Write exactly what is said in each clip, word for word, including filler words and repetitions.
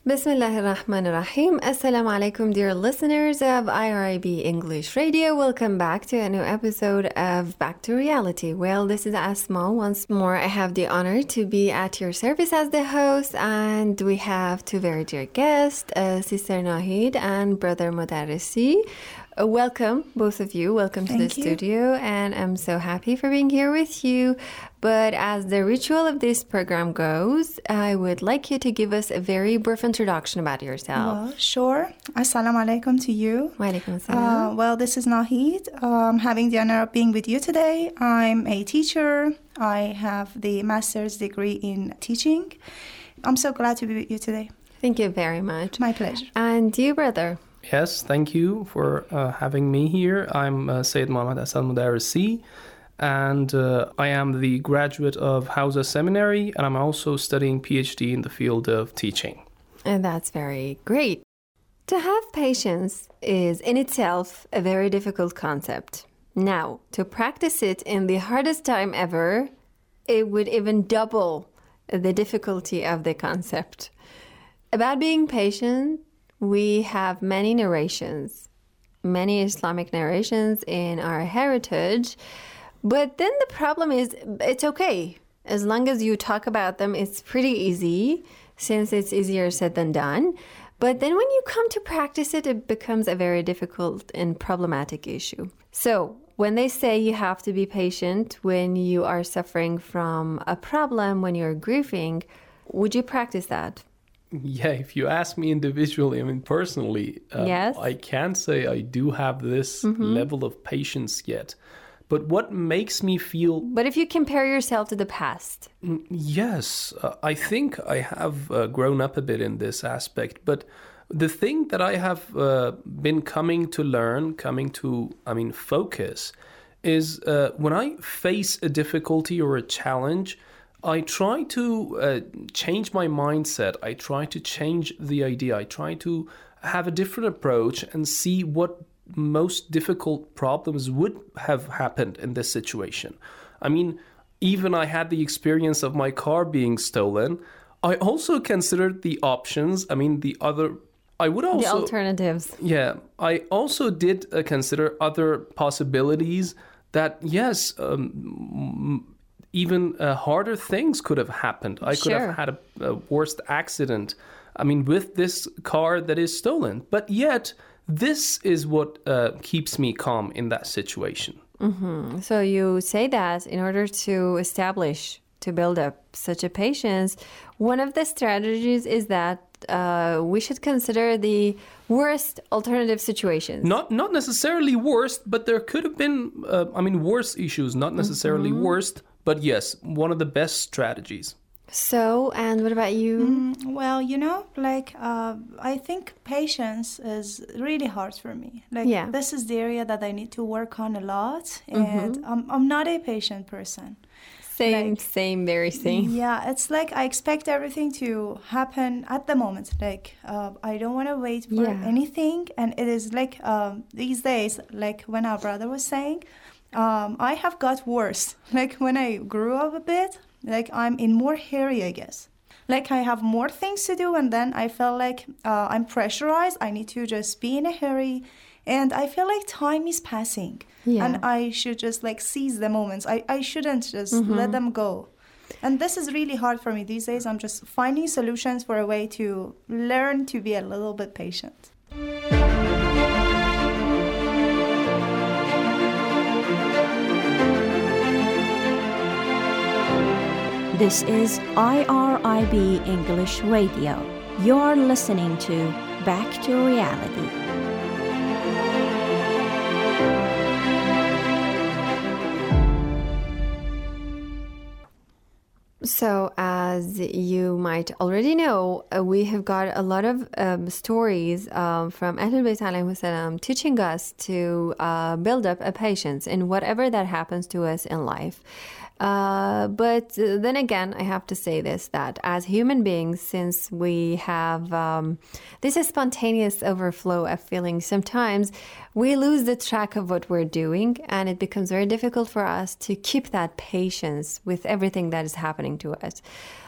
Bismillahir Rahmanir Rahim. Assalamu alaikum, dear listeners of I R I B English Radio. Welcome back to a new episode of Back to Reality. Well, this is Asma. Once more, I have the honor to be at your service as the host, and we have two very dear guests, uh, Sister Nahid and Brother Modarresi. Uh, welcome, both of you. Welcome to Thank the you. studio, and I'm so happy for being here with you. But as the ritual of this program goes, I would like you to give us a very brief introduction about yourself. Well, sure. Assalamu alaikum to you. Wa alaikum Uh, assalam. well, this is Nahid. I'm having the honor of being with you today. I'm a teacher. I have the master's degree in teaching. I'm so glad to be with you today. Thank you very much. My pleasure. And you, brother? Yes, thank you for uh, having me here. I'm uh, Sayyid Muhammad Hassan Modarresi, and uh, I am the graduate of Hausa Seminary, and I'm also studying PhD in the field of teaching. And that's very great. To have patience is in itself a very difficult concept. Now, to practice it in the hardest time ever, it would even double the difficulty of the concept. About being patient, we have many narrations, many Islamic narrations in our heritage. But then the problem is, it's okay. As long as you talk about them, it's pretty easy, since it's easier said than done. But then when you come to practice it, it becomes a very difficult and problematic issue. So when they say you have to be patient when you are suffering from a problem, when you're grieving, would you practice that? Yeah, if you ask me individually, I mean, personally, um, Yes. I can't say I do have this level of patience yet. But what makes me feel But if you compare yourself to the past, Yes, uh, I think I have uh, grown up a bit in this aspect. But the thing that I have uh, been coming to learn, coming to, I mean, focus, is uh, when I face a difficulty or a challenge, I try to uh, change my mindset. I try to change the idea. I try to have a different approach and see what most difficult problems would have happened in this situation. I mean, even I had the experience of my car being stolen. I also considered the options. I mean, the other, I would also... the alternatives. Yeah, I also did uh, consider other possibilities that, yes, um, even uh, harder things could have happened. I could Sure. have had a, a worst accident, I mean, with this car that is stolen. But yet, this is what uh, keeps me calm in that situation. Mm-hmm. So you say that in order to establish, to build up such a patience, one of the strategies is that uh, we should consider the worst alternative situations. Not not necessarily worst, but there could have been, uh, I mean, worse issues. Not necessarily Mm-hmm. worst, but yes, one of the best strategies. So, and what about you? Mm, well, you know, like, uh, I think patience is really hard for me. Like, Yeah. this is the area that I need to work on a lot. And I'm, I'm not a patient person. Same, like- same, very same. Yeah, it's like I expect everything to happen at the moment. Like, uh, I don't want to wait for Yeah. anything. And it is like um, these days, like when our brother was saying, um, I have got worse. Like when I grew up a bit, like I'm in more hurry, I guess. Like I have more things to do, and then I feel like uh, I'm pressurized. I need to just be in a hurry. And I feel like time is passing. Yeah. And I should just like seize the moments. I, I shouldn't just let them go. And this is really hard for me these days. I'm just finding solutions for a way to learn to be a little bit patient. This is I R I B English Radio. You're listening to Back to Reality. So, as you might already know, uh, we have got a lot of um, stories um, from Ahlul Bayt alayhi salam teaching us to uh, build up a patience in whatever that happens to us in life. Uh, but uh, then again, I have to say this, that as human beings, since we have um, this spontaneous overflow of feelings, sometimes we lose the track of what we're doing, and it becomes very difficult for us to keep that patience with everything that is happening to us.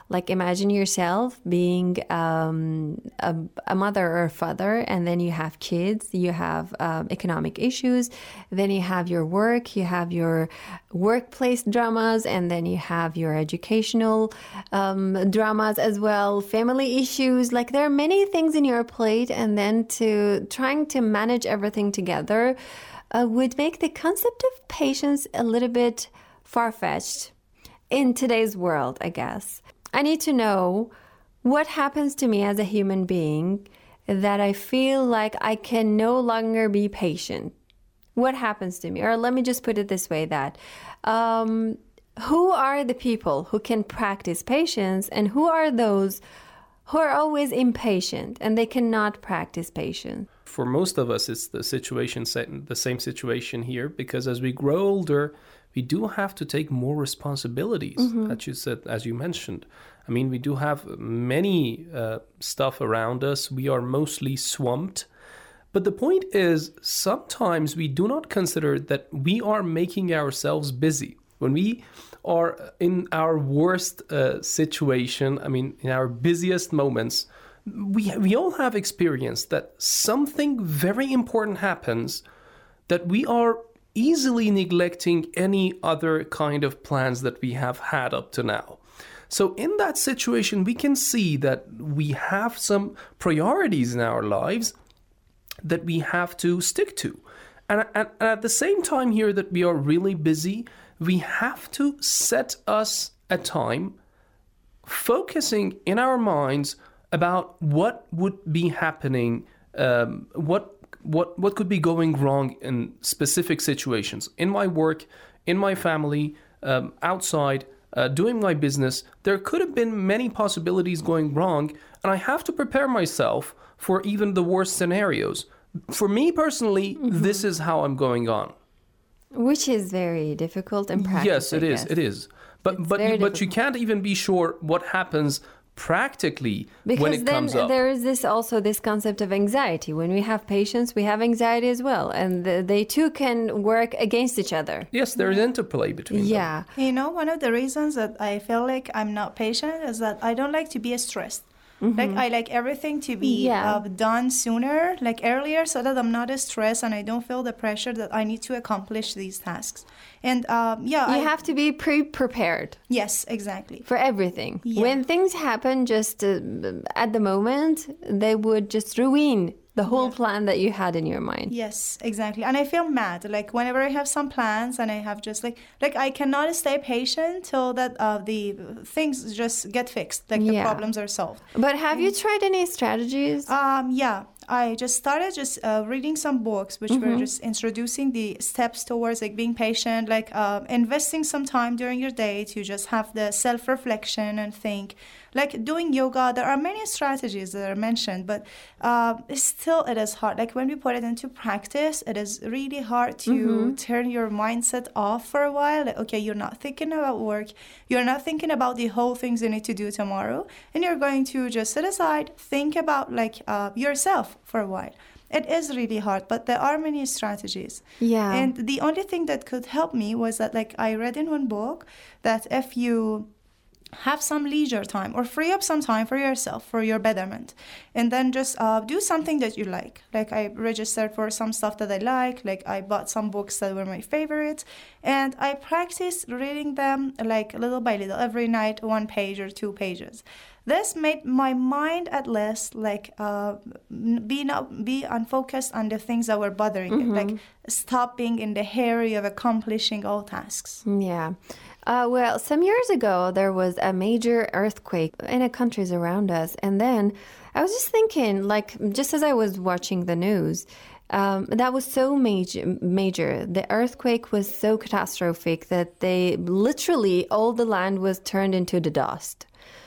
Like imagine yourself being um, a, a mother or a father, and then you have kids, you have um, economic issues, then you have your work, you have your workplace dramas, and then you have your educational um, dramas as well, family issues. Like there are many things in your plate, and then to trying to manage everything together uh, would make the concept of patience a little bit far-fetched in today's world, I guess. I need to know what happens to me as a human being that I feel like I can no longer be patient. What happens to me? Or let me just put it this way, that um, who are the people who can practice patience, and who are those who are always impatient and they cannot practice patience? For most of us, it's the situation, the same situation here, because as we grow older, we do have to take more responsibilities, mm-hmm. as you said, as you mentioned. I mean, we do have many uh, stuff around us. We are mostly swamped. But the point is, sometimes we do not consider that we are making ourselves busy. When we are in our worst uh, situation, I mean, in our busiest moments, we we all have experienced that something very important happens, that we are easily neglecting any other kind of plans that we have had up to now. So in that situation, we can see that we have some priorities in our lives that we have to stick to. And, and, and at the same time here that we are really busy, we have to set us a time focusing in our minds about what would be happening, um, what What what could be going wrong in specific situations in my work, in my family, um, outside, uh, doing my business. There could have been many possibilities going wrong, and I have to prepare myself for even the worst scenarios. For me personally, mm-hmm. this is how I'm going on. Which is very difficult in practice. Yes, it I is. guess. It is. But It's but very but you difficult. can't even be sure what happens practically Because when it then comes up. there is this also this concept of anxiety. When we have patience, we have anxiety as well, and the, they too can work against each other. Yes, there is interplay between them. Yeah. You know, one of the reasons that I feel like I'm not patient is that I don't like to be stressed. Mm-hmm. Like, I like everything to be Yeah. uh, done sooner, like earlier, so that I'm not stressed and I don't feel the pressure that I need to accomplish these tasks. And um, yeah, You I, have to be pre-prepared yes, exactly. for everything. Yeah. When things happen just uh, at the moment, they would just ruin the whole Yeah. plan that you had in your mind. Yes, exactly. And I feel mad. Like whenever I have some plans and I have just like like I cannot stay patient till that uh, the things just get fixed, like the Yeah. problems are solved. But have you tried any strategies? Um, yeah, I just started just uh, reading some books which were just introducing the steps towards like being patient, like uh, investing some time during your day to just have the self-reflection and think. Like doing yoga, there are many strategies that are mentioned, but uh, still it is hard. Like when we put it into practice, it is really hard to mm-hmm. turn your mindset off for a while. Like, okay, you're not thinking about work. You're not thinking about the whole things you need to do tomorrow. And you're going to just sit aside, think about like uh, yourself for a while. It is really hard, but there are many strategies. Yeah. And the only thing that could help me was that like I read in one book that if you have some leisure time or free up some time for yourself, for your betterment, and then just uh, do something that you like. Like I registered for some stuff that I like, like I bought some books that were my favorites, and I practiced reading them like little by little, every night, one page or two pages. This made my mind at least like uh, be not be unfocused on the things that were bothering mm-hmm. it, like stop being in the hurry of accomplishing all tasks. Yeah. Uh, well, some years ago, there was a major earthquake in the countries around us. And then I was just thinking, like, just as I was watching the news, um, that was so major, major. The earthquake was so catastrophic that they literally, all the land was turned into the dust.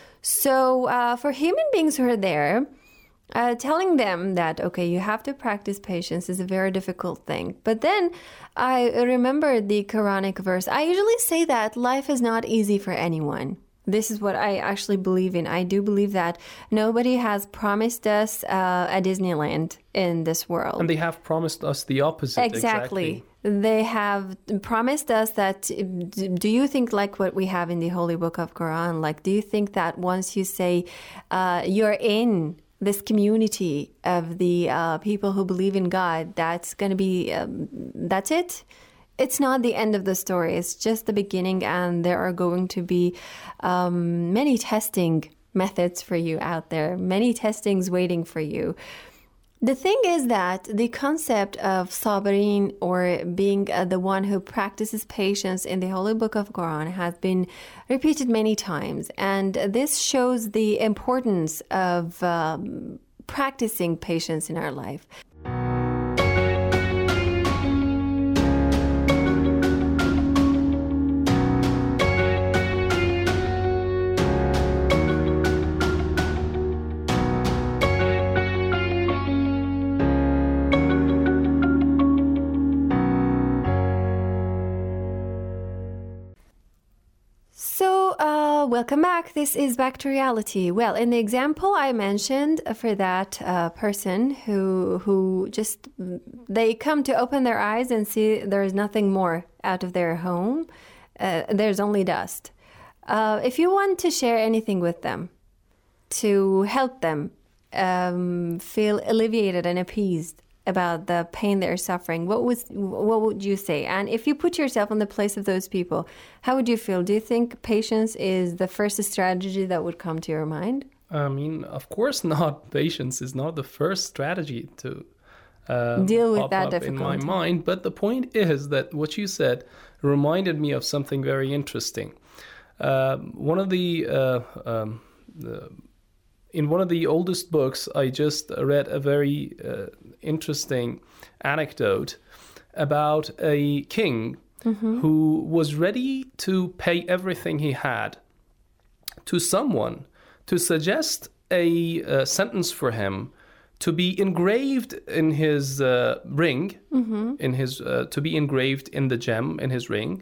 So uh, for human beings who are there, Uh, telling them that, okay, you have to practice patience is a very difficult thing. But then I remember the Quranic verse. I usually say that life is not easy for anyone. This is what I actually believe in. I do believe that nobody has promised us uh, a Disneyland in this world. And they have promised us the opposite. Exactly. Exactly. They have promised us that, do you think like what we have in the Holy Book of Quran? Like, do you think that once you say uh, you're in this community of the uh, people who believe in God, that's going to be, um, that's it? It's not the end of the story. It's just the beginning, and there are going to be um, many testing methods for you out there, many testings waiting for you. The thing is that the concept of sabirin, or being uh, the one who practices patience in the Holy Book of Quran, has been repeated many times. And this shows the importance of um, practicing patience in our life. Welcome back. This is Back to Reality. Well, in the example I mentioned for that uh, person who who just, they come to open their eyes and see there's nothing more out of their home. Uh, there's only dust. Uh, if you want to share anything with them to help them um, feel alleviated and appeased about the pain they're suffering, what was what would you say? And if you put yourself in the place of those people, how would you feel? Do you think patience is the first strategy that would come to your mind? I mean, of course not. Patience is not the first strategy to uh, deal with pop that up difficulty in my mind. But the point is that what you said reminded me of something very interesting. Uh, one of the, uh, um, the in one of the oldest books, I just read a very uh, interesting anecdote about a king mm-hmm. who was ready to pay everything he had to someone to suggest a uh, sentence for him to be engraved in his uh, ring, mm-hmm. in his uh, to be engraved in the gem in his ring,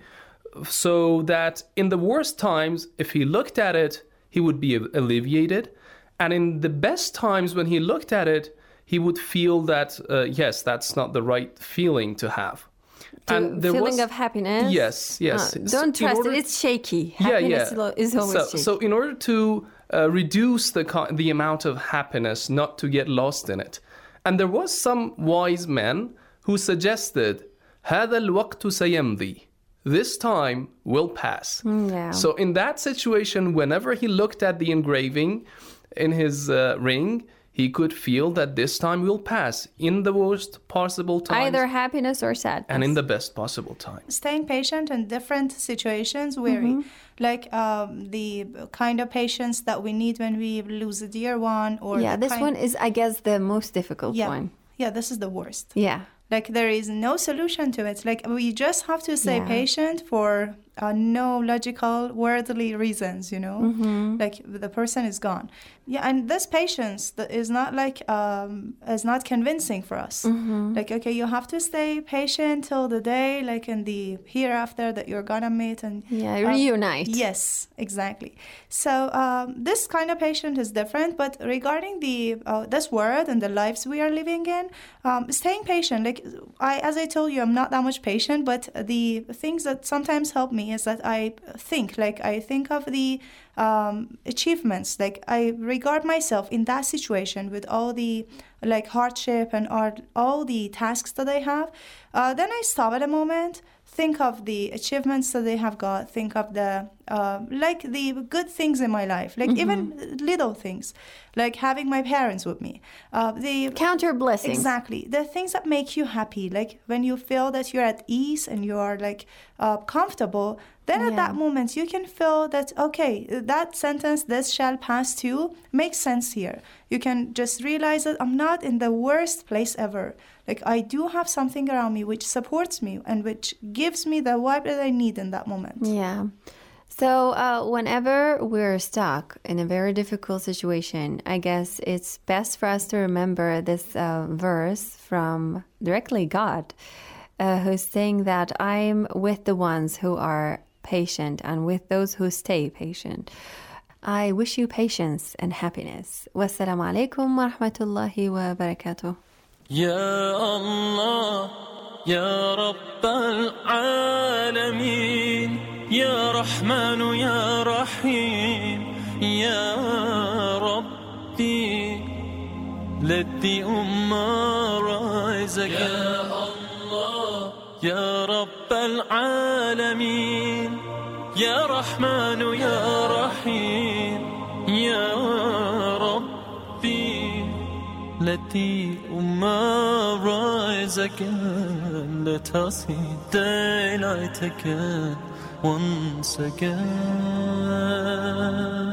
so that in the worst times, if he looked at it, he would be alleviated. And in the best times when he looked at it, he would feel that, uh, yes, that's not the right feeling to have. The and there feeling was, of happiness? Yes, yes. Oh, don't so trust order, it. It's shaky. Happiness yeah, yeah. is always so, shaky. So in order to uh, reduce the the amount of happiness, not to get lost in it. And there was some wise men who suggested, هذا الوقت سيمضي. This time will pass. Yeah. So in that situation, whenever he looked at the engraving in his uh, ring, he could feel that this time will pass in the worst possible times. Either happiness or sadness. And in the best possible time. Staying patient in different situations, where mm-hmm. like um, the kind of patience that we need when we lose a dear one. Or yeah, this kind... one is, I guess, the most difficult yeah. one. Yeah, this is the worst. Yeah. Like, there is no solution to it. Like, we just have to stay yeah. patient for uh, no logical, worldly reasons, you know? Mm-hmm. Like, the person is gone. Yeah, and this patience that is not, like, um, is not convincing for us. Mm-hmm. Like, okay, you have to stay patient till the day, like, in the hereafter that you're gonna meet. And yeah, um, reunite. Yes, exactly. So, um, this kind of patience is different, but regarding the uh, this world and the lives we are living in, um, staying patient, like, I, as I told you, I'm not that much patient, but the things that sometimes help me is that I think, like, I think of the um, achievements, like, I regard myself in that situation with all the, like, hardship and all, all the tasks that I have. Uh, then I stop at a moment, think of the achievements that they have got, think of the, uh, like, the good things in my life, like, mm-hmm. even little things, like having my parents with me. Uh, the Count your blessings. Exactly. The things that make you happy, like, when you feel that you're at ease and you're, like, uh, comfortable, then yeah. at that moment you can feel that, okay, that sentence, this shall pass too, makes sense here. You can just realize that I'm not in the worst place ever. Like, I do have something around me which supports me and which gives me the vibe that I need in that moment. Yeah. So uh, whenever we're stuck in a very difficult situation, I guess it's best for us to remember this uh, verse from directly God, uh, who's saying that I'm with the ones who are patient and with those who stay patient. I wish you patience and happiness. Wassalamu alaikum wa rahmatullahi wa barakatuh. Ya Allah, Ya Rabb al-Alameen, Ya Rahman, Ya Rahim, Ya Rabbi, let the Ummah rise again. Ya Allah, Ya Rabb al-Alameen, Ya Rahman, Ya Rahim, Ya Rabbi, let the Ummah rise again. Let us see daylight again, once again.